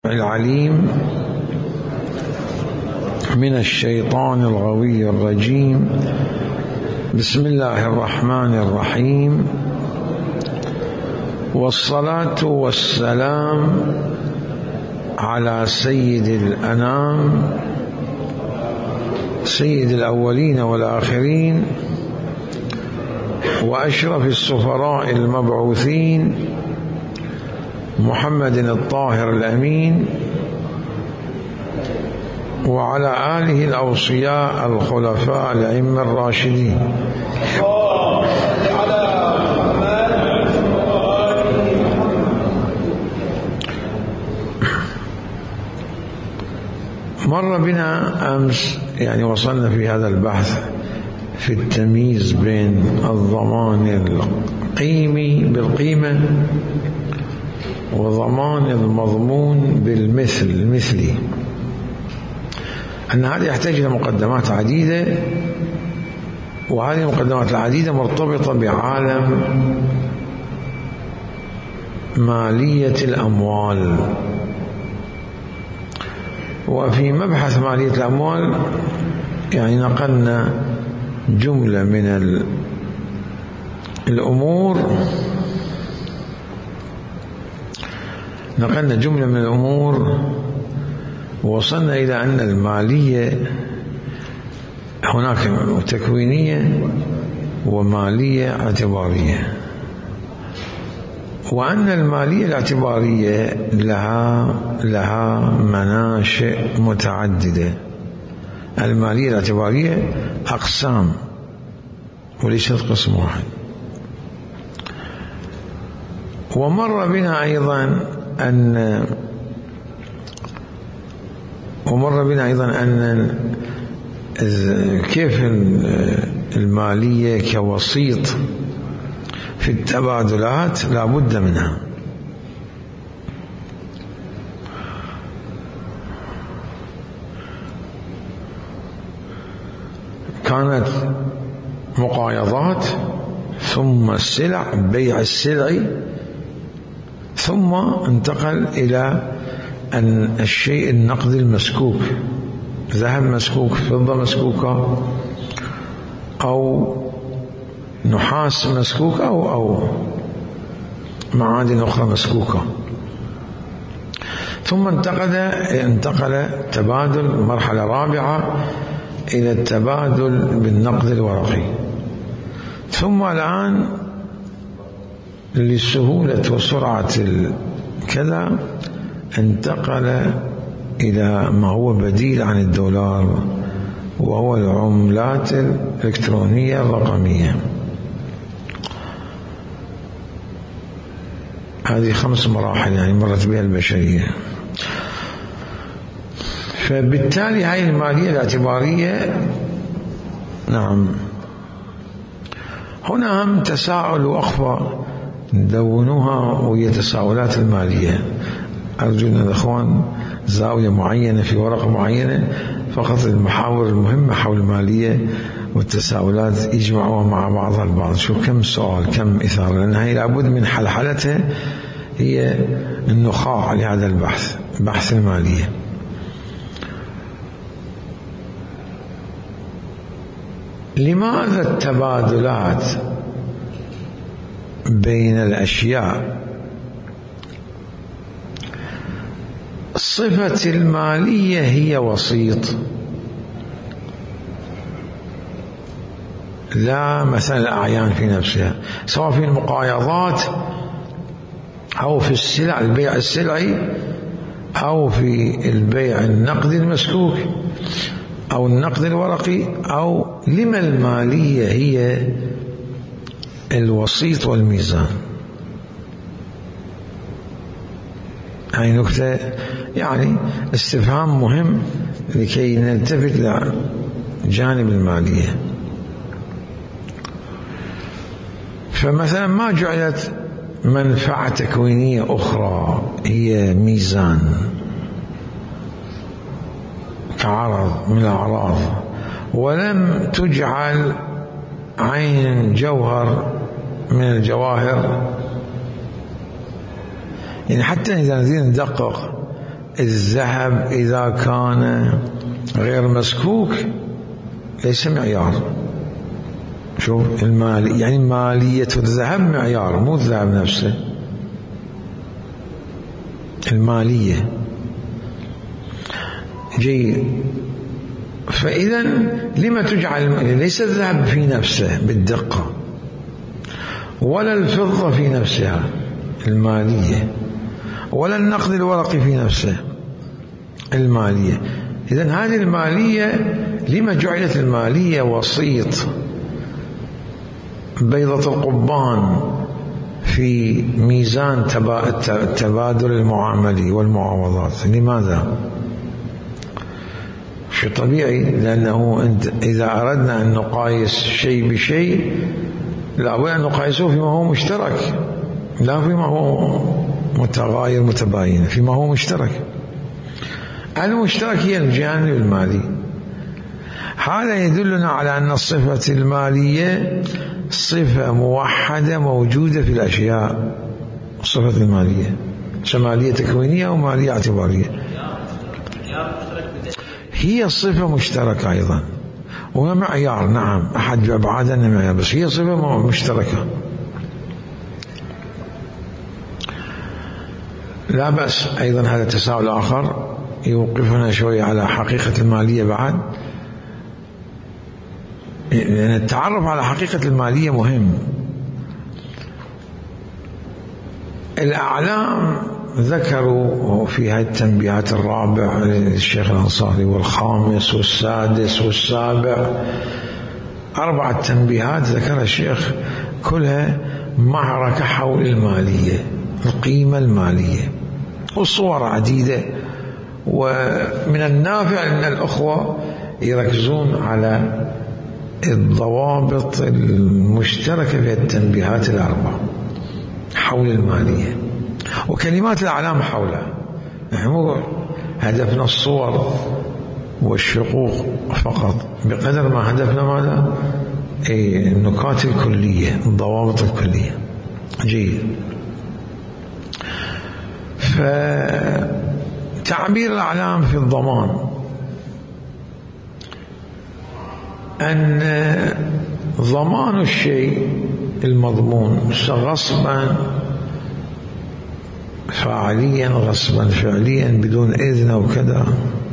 العليم من الشيطان الغوي الرجيم. بسم الله الرحمن الرحيم، والصلاة والسلام على سيد الأنام، سيد الأولين والآخرين، وأشرف السفراء المبعوثين، محمد الطاهر الأمين، وعلى آله الأوصياء الخلفاء الأئمة الراشدين. مر بنا أمس، وصلنا في هذا البحث في التمييز بين الضمان القيمي بالقيمة وضمان المضمون المثلي، أن هذا يحتاج إلى مقدمات عديدة، وهذه المقدمات العديدة مرتبطة بعالم مالية الأموال. وفي مبحث مالية الأموال نقلنا جملة من الأمور، ووصلنا إلى أن المالية هناك تكوينية ومالية اعتبارية، وأن المالية الاعتبارية لها مناشئ متعددة. المالية الاعتبارية أقسام وليست قسم واحد. ومر بنا أيضا أن كيف المالية كوسيط في التبادلات لا بد منها. كانت مقايضات، ثم السلع، بيع السلع، ثم انتقل إلى أن الشيء النقدي المسكوك، ذهب مسكوك، فضة مسكوكة، أو نحاس مسكوك، أو معادن أخرى مسكوكة. ثم انتقل تبادل، مرحلة رابعة، إلى التبادل بالنقد الورقي. ثم الآن لسهولة وسرعة كذا انتقل إلى ما هو بديل عن الدولار، وهو العملات الإلكترونية الرقمية. هذه 5 مراحل مرت بها البشرية. فبالتالي هذه المالية الاعتبارية، نعم، هنا هم تساؤل وأخفى ندونوها، وهي تساؤلات المالية. أرجو أن الأخوان زاوية معينة في ورقة معينة، فقط المحاور المهمة حول المالية والتساؤلات يجمعوها مع بعضها البعض. شو كم سؤال، كم إثارة، لأنها لابد من حلحلتها، هي النخاع لهذا البحث، بحث المالية. لماذا التبادلات بين الأشياء صفة المالية هي وسيط، لا مثلا الأعيان في نفسها، سواء في المقايضات أو في السلع، البيع السلعي، أو في البيع النقدي المسكوك، أو النقد الورقي، أو لما المالية هي الوسيط والميزان. هاي نكتة استفهام مهم لكي نلتفت لجانب المالية. فمثلا ما جعلت منفعة تكوينية أخرى هي ميزان كعرض من الأعراض، ولم تجعل عين جوهر من الجواهر، حتى إذا نريد ندقق الذهب إذا كان غير مسكوك ليس معيار. شوف المال يعني مالية الذهب معيار، مو الذهب نفسه، المالية. جيد. فإذا لما تجعل ليس الذهب في نفسه بالدقة ولا الفضة في نفسها المالية ولا النقد الورقي في نفسه المالية. إذن هذه المالية لما جعلت المالية وسيط بيضة القضبان في ميزان التبادل المعاملي والمعاوضات؟ لماذا؟ شيء طبيعي، لأنه أنت إذا أردنا أن نقايس شيء بشيء لابد أن نقايسه فيما هو مشترك، لا فيما هو متغاير متباين، فيما هو مشترك. المشترك هي الجانب المالي. هذا يدلنا على أن الصفة المالية صفة موحدة موجودة في الأشياء. الصفة المالية مالية تكوينية أو مالية اعتبارية، هي صفة مشتركة أيضا ومعيار. نعم، أحد أبعاد أنه معيار، بس هي صفة مشتركة. لا بأس أيضا هذا تساؤل آخر يوقفنا شوية على حقيقة المالية بعد، لأن التعرف على حقيقة المالية مهم. الأعلام ذكروا في هذه التنبيهات الرابع للشيخ الأنصاري والخامس والسادس والسابع 4 تنبيهات ذكرها الشيخ، كلها معركة حول المالية، القيمة المالية، والصور عديدة. ومن النافع أن الأخوة يركزون على الضوابط المشتركة في التنبيهات ال4 حول المالية وكلمات الأعلام حولها. نحن مو هدفنا الصور والشقوق فقط، بقدر ما هدفنا ماذا؟ النكات الكلية، الضوابط الكلية. جيد. فتعبير الأعلام في الضمان أن ضمان الشيء المضمون غصبا فعليا غصبا فعليا بدون إذن أو كذا،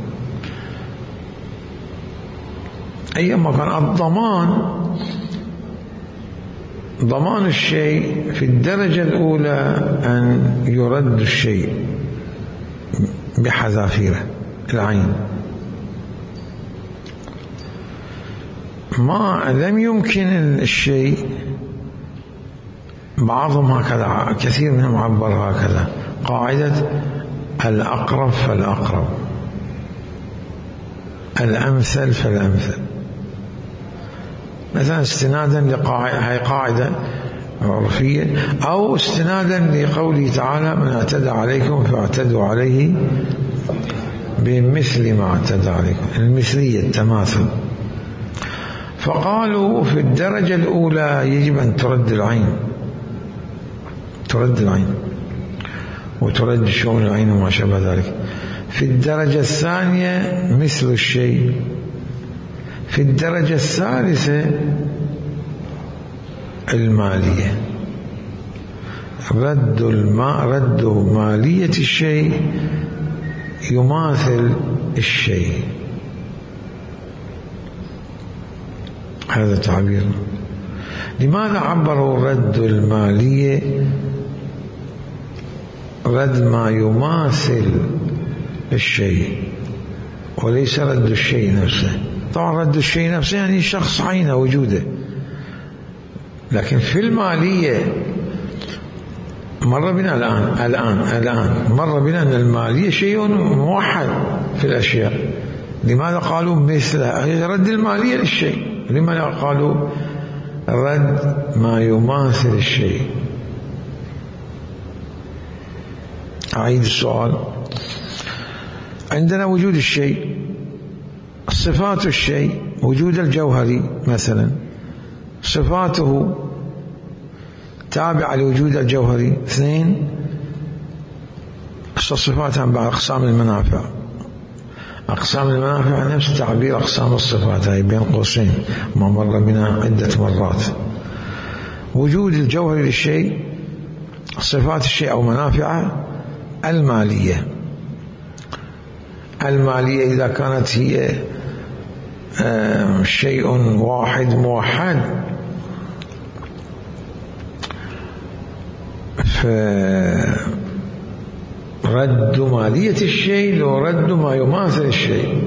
أيما كان الضمان ضمان الشيء في الدرجة الأولى أن يرد الشيء بحذافيره العين، ما لم يمكن الشيء. بعضهم هكذا، كثير منهم عبر هكذا، قاعدة الأقرب فالأقرب، الأمثل فالأمثل. مثلا استنادا هي قاعدة عرفية، أو استنادا لقوله تعالى من اعتدى عليكم فاعتدوا عليه بمثل ما اعتدى عليكم، المثلية، التماثل. فقالوا في الدرجة الأولى يجب أن ترد العين، ترد العين وترد شؤون العين وما شابه ذلك. في الدرجة الثانية مثل الشيء. في الدرجة الثالثة المالية، رد مالية الشيء يماثل الشيء. هذا تعبير. لماذا عبروا رد المالية رد ما يماثل الشيء وليس رد الشيء نفسه؟ طبعا رد الشيء نفسه يعني شخص عينه وجوده، لكن في المالية مر بنا الآن مر بنا أن المالية شيء موحد في الأشياء. لماذا قالوا مثله؟ رد المالية للشيء. لماذا قالوا رد ما يماثل الشيء؟ أعيد السؤال. عندنا وجود الشيء، صفات الشيء، وجود الجوهري مثلا صفاته تابعة لوجود الجوهري. 2 الصفات بعد أقسام المنافع. أقسام المنافع نفس تعبير أقسام الصفات، هي بين قوسين ما مر بنا عدة مرات. وجود الجوهر للشيء، صفات الشيء أو منافعه المالية. المالية إذا كانت هي شيء واحد موحد فرد مالية الشيء لو رد ما يماثل الشيء،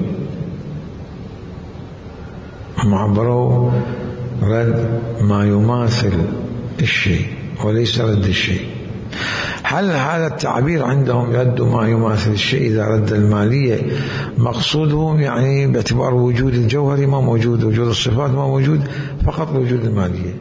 هم عبروا رد ما يماثل الشيء وليس رد الشيء. هل هذا التعبير عندهم رد ما يماثل الشيء إذا رد المالية مقصودهم يعني باعتبار وجود الجوهر ما موجود، وجود الصفات ما موجود، فقط وجود المالية؟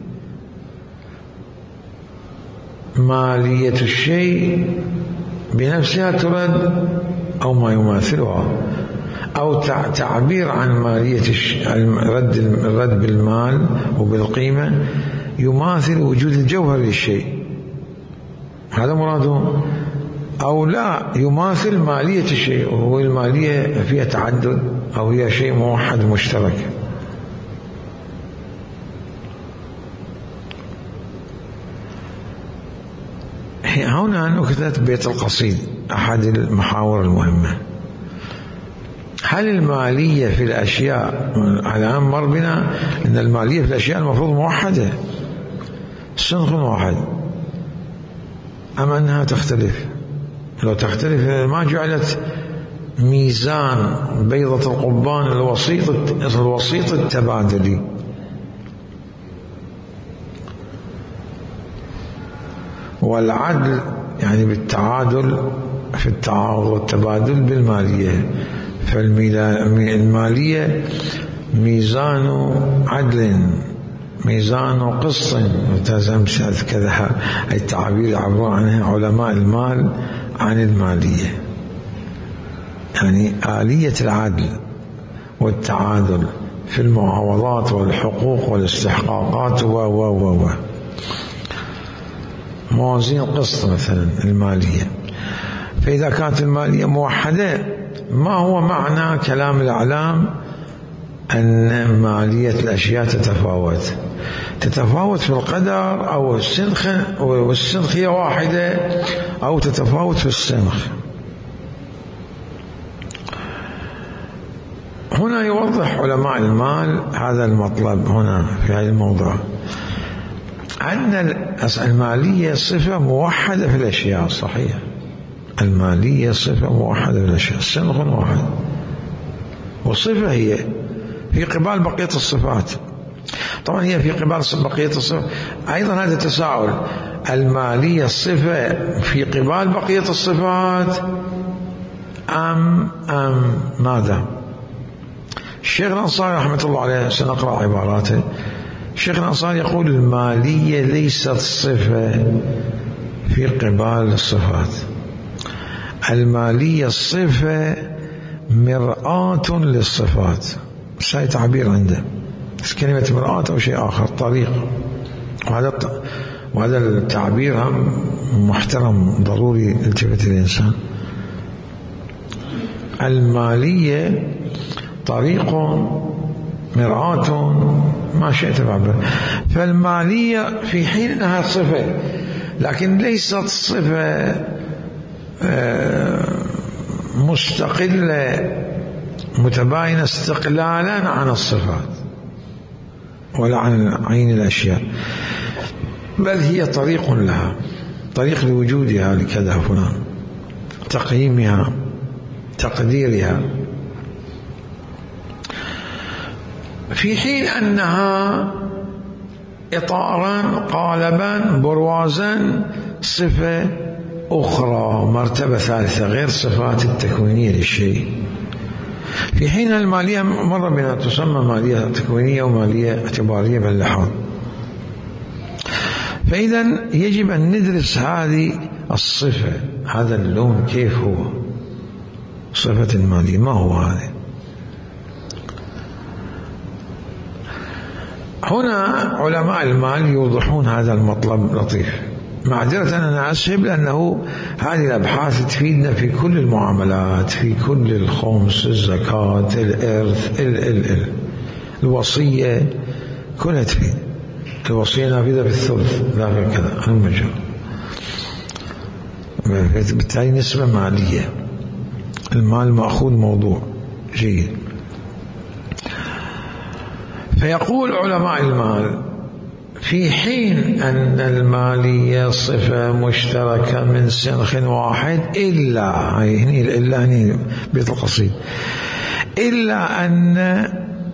مالية الشيء بنفسها ترد أو ما يماثلها، أو تعبير عن مالية الرد بالمال وبالقيمة يماثل وجود الجوهر للشيء، هذا مرادهم، أو لا يماثل مالية الشيء، وهو المالية فيها تعدد أو هي شيء موحد مشترك. هنا نكتة بيت القصيد أحد المحاور المهمة. هل المالية في الأشياء، على أن مر بنا أن المالية في الأشياء المفروض موحدة، صنف واحد، أم أنها تختلف؟ لو تختلف ما جعلت ميزان بيضة القضبان الوسيط التبادلي. والعدل يعني بالتعادل في التعاوض والتبادل بالمالية، فالمالية ميزان عدل، ميزان قسط، كذا التعبير يعبرون عنها علماء المال عن المالية، يعني آلية العدل والتعادل في المعاوضات والحقوق والاستحقاقات و موازين القسط مثلا المالية. فإذا كانت المالية موحدة، ما هو معنى كلام الأعلام أن مالية الأشياء تتفاوت في القدر أو السنخ، والسنخ هي واحدة، أو تتفاوت في السنخ؟ هنا يوضح علماء المال هذا المطلب هنا في هذا الموضوع، أن المالية صفة موحدة في الأشياء. صحيح، المالية صفة موحدة في الأشياء، سنخ واحد، وصفة هي في قبال بقية الصفات. طبعا هي في قبال بقية الصفات أيضا، هذا تساؤل، المالية صفة في قبال بقية الصفات أم ماذا؟ الشيخ الأنصاري رحمة الله عليه، سنقرأ عباراته. الشيخ الأنصاري يقول المالية ليست صفة في قبال الصفات، المالية صفة مرآة للصفات. بس هاي تعبير عنده، بس كلمة مرآة أو شيء آخر، طريق، وهذا التعبير محترم ضروري التفت الإنسان. المالية طريق، مرآة، ما شئت بعبر. فالمالية في حين أنها صفة، لكن ليست صفة مستقلة متباينة استقلالا عن الصفات ولا عن عين الأشياء، بل هي طريق لها، طريق لوجودها لكذا فلان، تقييمها، تقديرها، في حين أنها إطارا، قالبا، بروازا، صفة أخرى، مرتبة ثالثة غير صفات التكوينية للشيء. في حين المالية مرة بنا تسمى مالية تكوينية ومالية اعتبارية باللحاظ. فإذا يجب أن ندرس هذه الصفة، هذا اللون كيف هو صفة المالية، ما هو هذا. هنا علماء المال يوضحون هذا المطلب لطيف، معذرة أنا أسهب، لأنه هذه الأبحاث تفيدنا في كل المعاملات، في كل الخمس، الزكاة، الإرث، الوصية، كلها تفيد. الوصية نافذة بالثلث لا في كذا المجال، بالتالي نسبة مالية، المال مأخوذ موضوع جيد. فيقول علماء المال: في حين أن المالية صفة مشتركة من سنخ واحد إلا هني بيت القصيد، إلا أن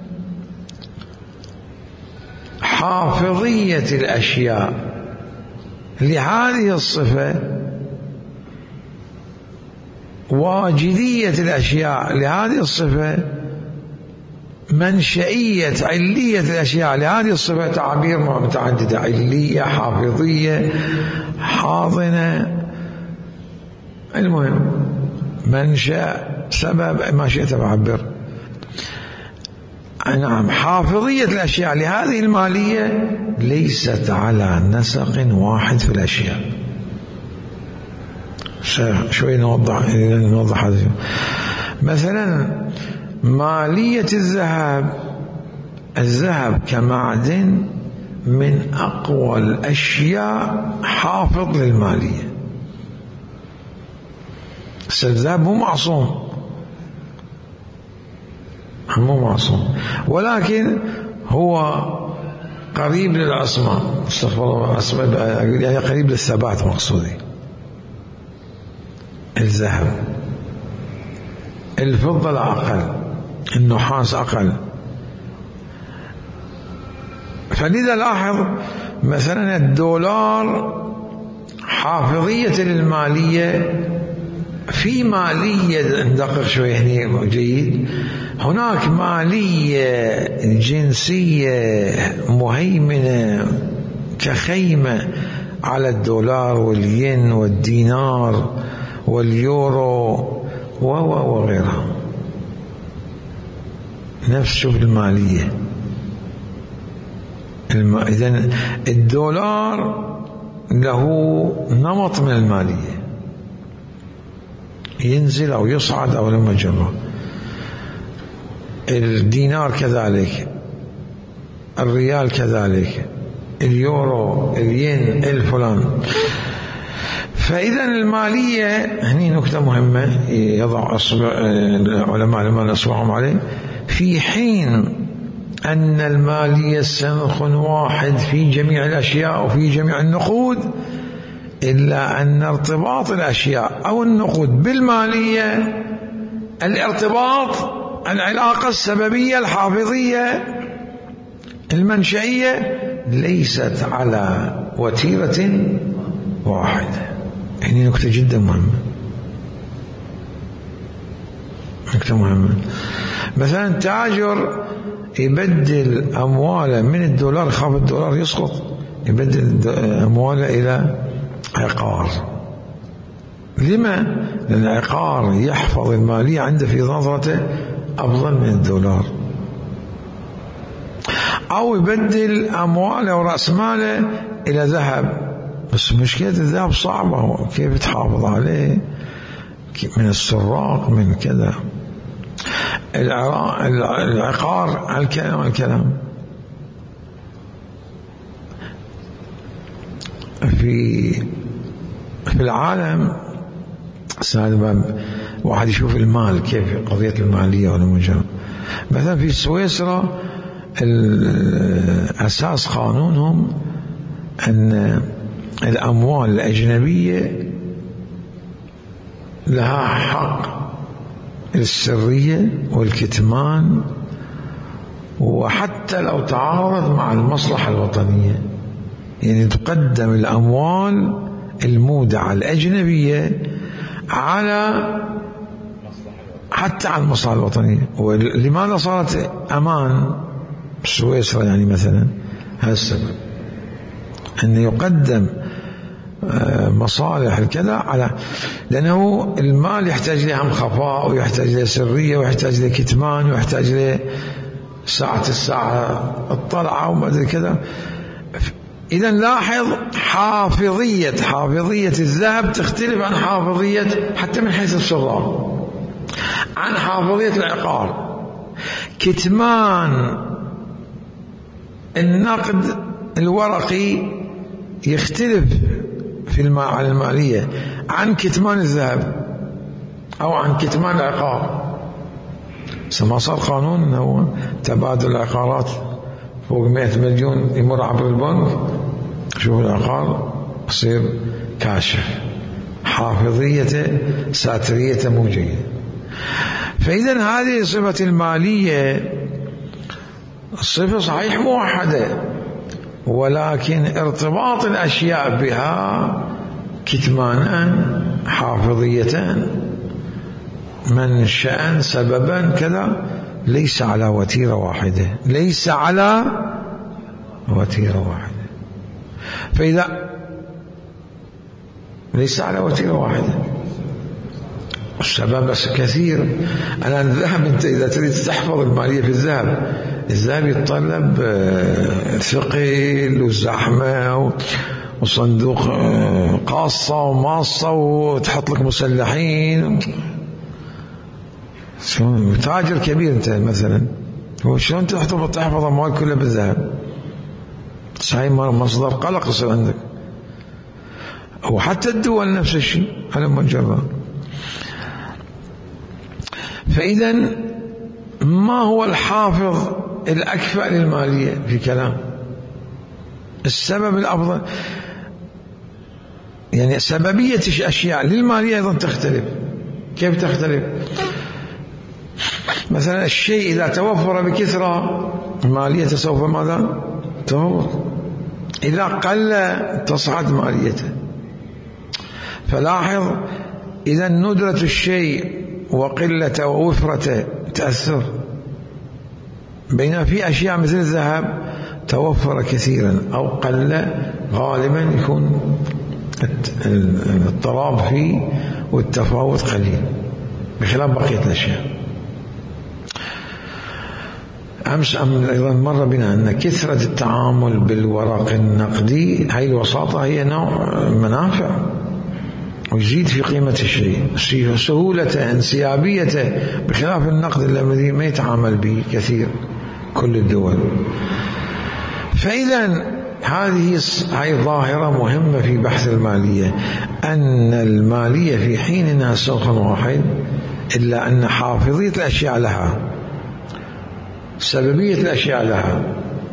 حافظية الأشياء لهذه الصفة، واجدية الأشياء لهذه الصفة، منشئية علية الأشياء لهذه الصفة، تعبير متعددة: علية، حافظية، حاضنة، المهم منشأ، سبب، ما شئت بعبر. نعم، حافظية الأشياء لهذه المالية ليست على نسق واحد في الأشياء. شوي نوضح هذا. مثلا مالية الذهب كمعدن من أقوى الأشياء حافظ للمالية. الذهب مو معصوم، ولكن هو قريب للعصمة، استغفر الله، يعني قريب للثبات مقصودي. الذهب، الفضة الأقل، النحاس أقل. فلذا لاحظ مثلا الدولار حافظية للمالية، في مالية ندقق شوي هنا جيد، هناك مالية جنسية مهيمنة كخيمة على الدولار والين والدينار واليورو وغيرها. نفس شوف المالية. إذن الدولار له نمط من المالية، ينزل أو يصعد أو لما جره. الدينار كذلك، الريال كذلك، اليورو، الين، الفلان. فإذا المالية هني نكتة مهمة يضع علماء المال أصبعهم عليه: في حين أن المالية سنخ واحد في جميع الأشياء وفي جميع النقود، إلا أن ارتباط الأشياء أو النقود بالمالية، الارتباط، العلاقة السببية الحافظية المنشئية، ليست على وتيرة واحدة. يعني نكتة جدا مهمة، نكتة مهمة. مثلا تاجر يبدل أمواله من الدولار، خاف الدولار يسقط، يبدل أمواله إلى عقار. لما؟ لأن العقار يحفظ المالية عنده في نظرته أفضل من الدولار. أو يبدل أمواله ورأس ماله إلى ذهب، بس مشكلة الذهب صعبة، كيف تحافظ عليه من السراق من كذا. العقار على الكلام في العالم سالبا. واحد يشوف المال كيف قضية المالية ولا مجرد. مثلا في سويسرا الأساس قانونهم أن الأموال الأجنبية لها حق السرية والكتمان، وحتى لو تعارض مع المصلحة الوطنية، يعني تقدم الأموال المودعة الأجنبية حتى على المصلحة الوطنية. ولماذا صارت أمان سويسرا يعني مثلا؟ هذا السبب، أن يقدم مصالح الكذا لأنه المال يحتاج له خفاء، ويحتاج له سرية، ويحتاج له كتمان، ويحتاج له الساعة الطلعة وما أدري كذا. إذن لاحظ حافظية الذهب تختلف عن حافظية حتى من حيث الصغار عن حافظية العقار. كتمان النقد الورقي يختلف على المالية عن كتمان الذهب أو عن كتمان العقار. ما صار قانون أنه تبادل العقارات فوق 100 مليون يمر عبر البنك، شوف العقار يصير كاشف، حافظيته ساتريته مو جيدة. فإذا هذه صفة المالية صفة صحيح موحدة، ولكن ارتباط الأشياء بها كتمانا حافظية منشأ سببا كذا ليس على وتيرة واحدة، فإذا ليس على وتيرة واحدة السبب بس كثير. أنا الذهب أنت إذا تريد تحفظ المالية في الذهب يتطلب ثقيل وزحمة وصندوق قاصة وماصة وتحط لك مسلحين. تاجر كبير أنت مثلا، وشلون تحفظ أموال كلها بالذهب؟ صحيح مصدر قلق يصير عندك. وحتى الدول نفس الشيء على مجرد. فإذا ما هو الحافظ الأكفأ للمالية في كلام؟ السبب الأفضل، يعني سببية أشياء للمالية أيضا تختلف. كيف تختلف؟ مثلا الشيء إذا توفر بكثرة المالية سوف ماذا؟ توفر. إذا قل تصعد ماليته. فلاحظ إذا ندرة الشيء وقلة ووفرته تأثر، بينما في أشياء مثل الذهب توفر كثيرا أو قل غالبا يكون الضراب فيه والتفاوت قليل بخلاف بقية الأشياء. أمس أيضا مر بنا أن كثرة التعامل بالورق النقدي هاي الوساطة هي نوع منافع ويزيد في قيمة الشيء، سهولته انسيابيته بخلاف النقد الذي ما يتعامل به كثير كل الدول. فإذا هذه ظاهرة مهمة في بحث المالية، أن المالية في حين أنها سوق واحد إلا أن حافظية الأشياء لها، سببية الأشياء لها،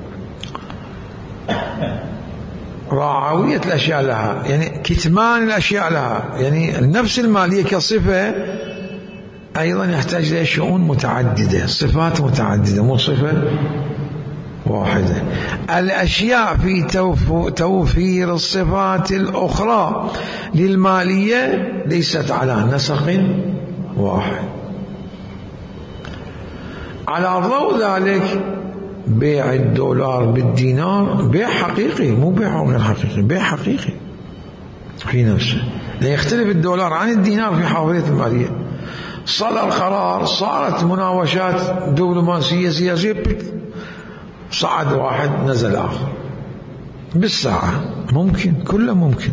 راعوية الأشياء لها، يعني كتمان الأشياء لها. يعني نفس المالية كصفة أيضا يحتاج لها شؤون متعددة، صفات متعددة، مو صفة واحدة. الأشياء في توفير الصفات الأخرى للمالية ليست على نسق واحد. على ضوء ذلك بيع الدولار بالدينار بيع حقيقي، مو بيع غير حقيقي، بيع حقيقي في نفسه. لا يختلف الدولار عن الدينار في حافظية المالية. صدر القرار، صارت مناوشات دبلوماسية سياسية، صعد واحد نزل آخر بالساعة، ممكن، كله ممكن.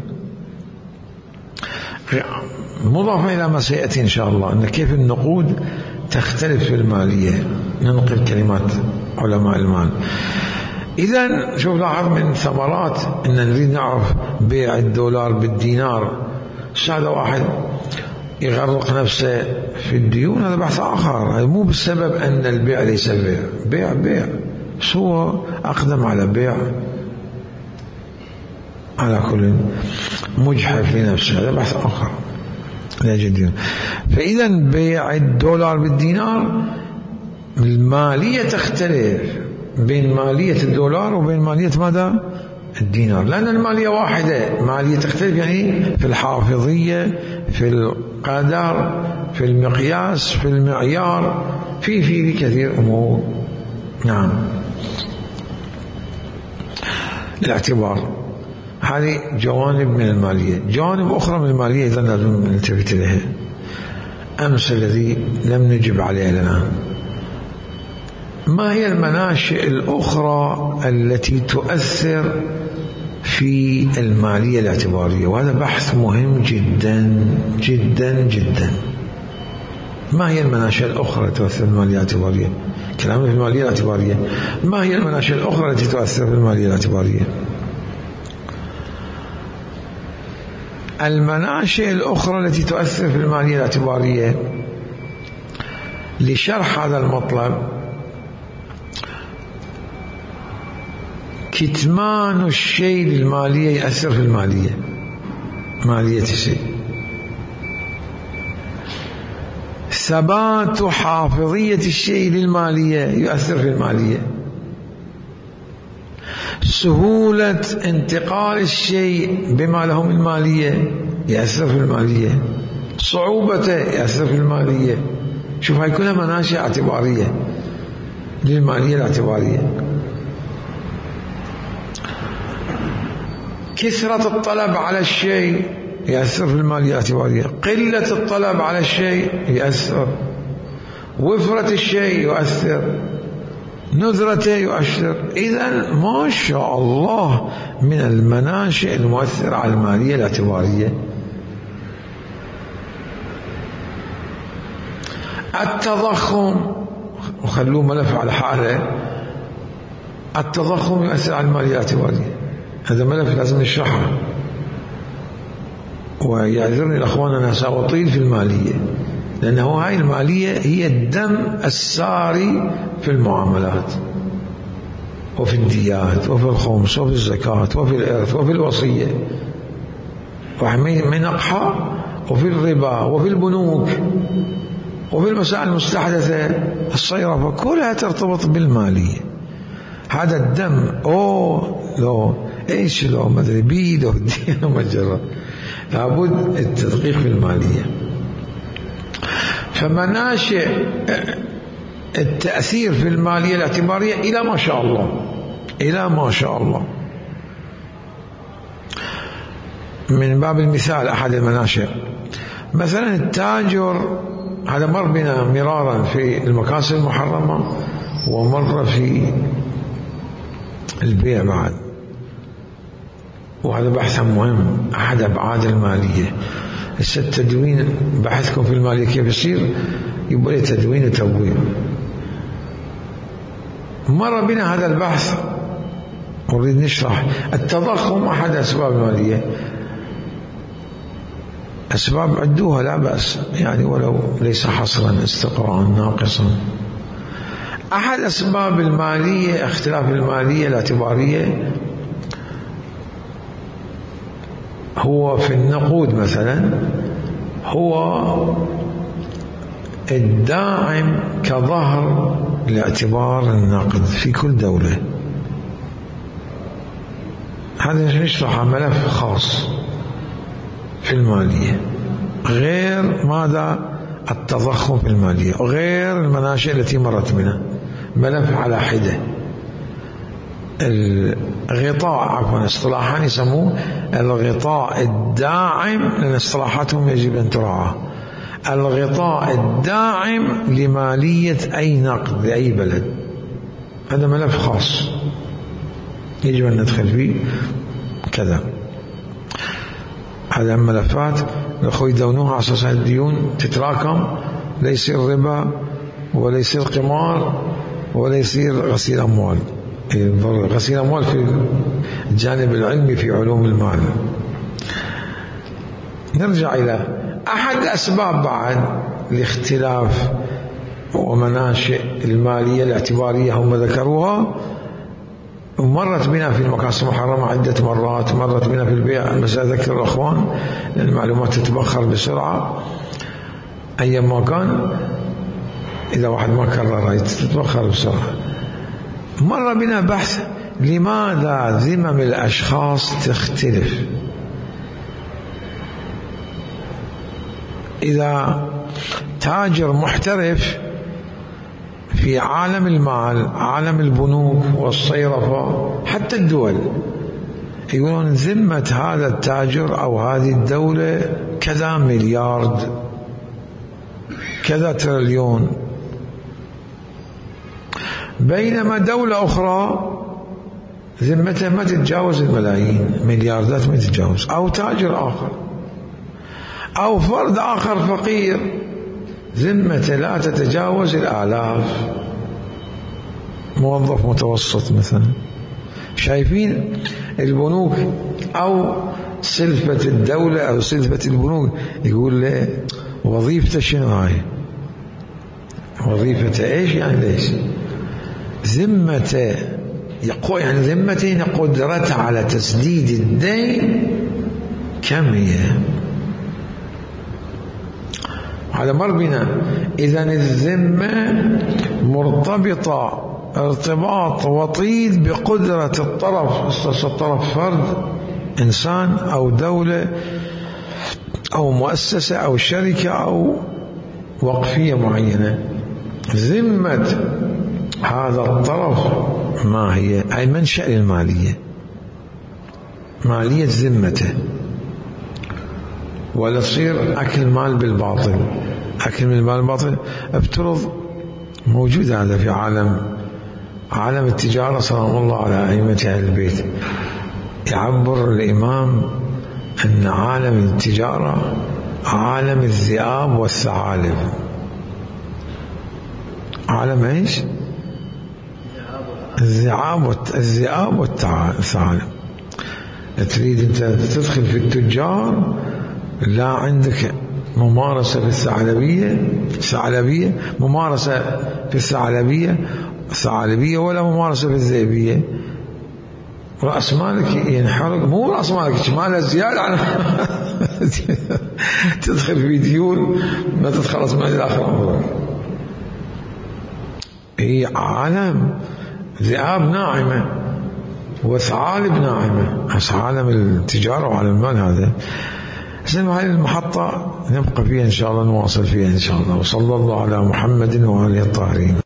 مضافة إلى ما سيأتي إن شاء الله أن كيف النقود تختلف في المالية، ننقل كلمات علماء المال. إذن شوف لاحظ من ثمرات أن نريد نعرف بيع الدولار بالدينار، هذا واحد يغرق نفسه في الديون، هذا بحث آخر. مو بسبب أن البيع ليس بيع بس هو أقدم على بيع على كل مجحف لنفسه، هذا بحث آخر لا جديد. فإذا بيع الدولار بالدينار المالية تختلف بين مالية الدولار وبين مالية ماذا؟ الدينار، لأن المالية واحدة. مالية تختلف يعني في الحافظية، في القدر، في المقياس، في المعيار، في كثير أمور. نعم، الاعتبار. هذه جوانب من المالية. جوانب أخرى من المالية إذا لازم نلتفت إليها. أمس الذي لم نجب عليه الآن، ما هي المناشئ الأخرى التي تؤثر في المالية الاعتبارية، وهذا بحث مهم جدا جدا جدا. ما هي المناشئ الأخرى التي تؤثر في المالية الاعتبارية؟ كلامنا في المالية الاعتبارية. ما هي المناشئ الأخرى التي تؤثر في المالية الاعتبارية؟ المناشئ الأخرى التي تؤثر في المالية الاعتبارية، لشرح هذا المطلب، كتمان الشيء للمالية يؤثر في المالية، مالية الشيء. ثبات حافظية الشيء للمالية يؤثر في المالية. سهولة انتقال الشيء بما له من مالية يؤثر في المالية. صعوبته يؤثر في المالية. شوف، هاي كلها مناشئ اعتبارية للمالية الاعتبارية. كثرة الطلب على الشيء يؤثر في المالية الاعتبارية. قلة الطلب على الشيء يؤثر. وفرة الشيء يؤثر. نذرته يؤثر. إذن ما شاء الله من المناشئ المؤثرة على المالية الاعتبارية. التضخم، وخلوه ملف على حاله، التضخم يؤثر على المالية الاعتبارية. هذا ملف لازم نشرحه، ويعذرني الأخوان أنا سأطيل في المالية، لأنه هاي المالية هي الدم الساري في المعاملات وفي الديات وفي الخمس وفي الزكاة وفي الإرث وفي الوصية ومن أقحى وفي الربا وفي البنوك وفي المسائل المستحدثة الصيرفة، كلها ترتبط بالمالية. هذا الدم لو ايش لو مدري بي لو دي لو مجرد، لابد التدقيق في المالية. فمناشئ التأثير في المالية الاعتبارية إلى ما شاء الله، إلى ما شاء الله. من باب المثال أحد المناشئ، مثلا التاجر، هذا مر بنا مرارا في المكاسب المحرمة ومر في البيع بعد، وهذا بحث مهم، أحد أبعاد المالية. التدوين، بحثكم في المالية كيف يصير؟ يبقى تدوين وتبويب. مر بنا هذا البحث، أريد نشرح التضخم أحد أسباب المالية. أسباب عدوها لا بأس، يعني ولو ليس حصرا استقراء ناقصا. أحد أسباب المالية، اختلاف المالية الاعتبارية، هو في النقود مثلا، هو الداعم كظهر لاعتبار النقد في كل دولة. هذا نشرح ملف خاص في المالية، غير ماذا التضخم في المالية، غير المناشئ التي مرت منها، ملف على حدة. الغطاء، عفوا اصطلاحا يسموه الغطاء الداعم، لأن اصطلاحاتهم يجب أن تراعى. الغطاء الداعم لمالية أي نقد لأي بلد، هذا ملف خاص يجب أن ندخل فيه كذا. هذا ملفات الأخوة يدونوها على أساس الديون تتراكم، لا يصير ربا ولا يصير قمار ولا يصير غسيل أموال. غسيل أموال في الجانب العلمي في علوم المال. نرجع إلى أحد أسباب بعد الاختلاف ومناشئ المالية الاعتبارية هم ذكروها، ومرت بنا في المكاسب المحرمة عدة مرات، مرت بنا في البيع، بس أذكر الأخوان لأن المعلومات تتبخر بسرعة أيما كان، إذا واحد ما كررها تتبخر بسرعة. مر بنا بحث لماذا ذمم الأشخاص تختلف. إذا تاجر محترف في عالم المال، عالم البنوك والصيرفة، حتى الدول، يقولون ذمة هذا التاجر أو هذه الدولة كذا مليارد، كذا تريليون، بينما دولة أخرى ذمته ما تتجاوز الملايين، ملياردات ما تتجاوز، أو تاجر آخر أو فرد آخر فقير ذمته لا تتجاوز الآلاف، موظف متوسط مثلا. شايفين البنوك أو سلفة الدولة أو سلفة البنوك، يقول له وظيفته شنو هاي؟ وظيفته إيش يعني؟ ليش ذمته يقول يعني ذمته قدرته على تسديد الدين كم هي؟ على مر بنا. إذن الذمة مرتبطة ارتباط وطيد بقدرة الطرف فرد إنسان أو دولة أو مؤسسة أو شركة أو وقفية معينة. ذمة هذا الطرف ما هي؟ أي منشأ المالية، مالية ذمته، ولا تصير أكل مال بالباطل. أكل من المال بالباطل افترض موجود هذا في عالم التجارة سلام الله على أئمة أهل البيت. يعبر الإمام أن عالم التجارة عالم الذئاب والثعالب. عالم ايش؟ الذئاب والثعالب. تريد انت تدخل في التجار، لا عندك ممارسة في الثعلبية، ممارسة في الثعلبية ولا ممارسة في الذئبية، رأس مالك ينحرق. مو رأس مالك، مالك زيادة على تدخل في ديون ما تتخلص من الآخر عمرك. هي عالم ذئاب ناعمة وثعالب ناعمة، عالم التجارة وعالم المال هذا. زين، هذه المحطة نبقى فيها إن شاء الله، نواصل فيها إن شاء الله. وصلى الله على محمد وآله الطاهرين.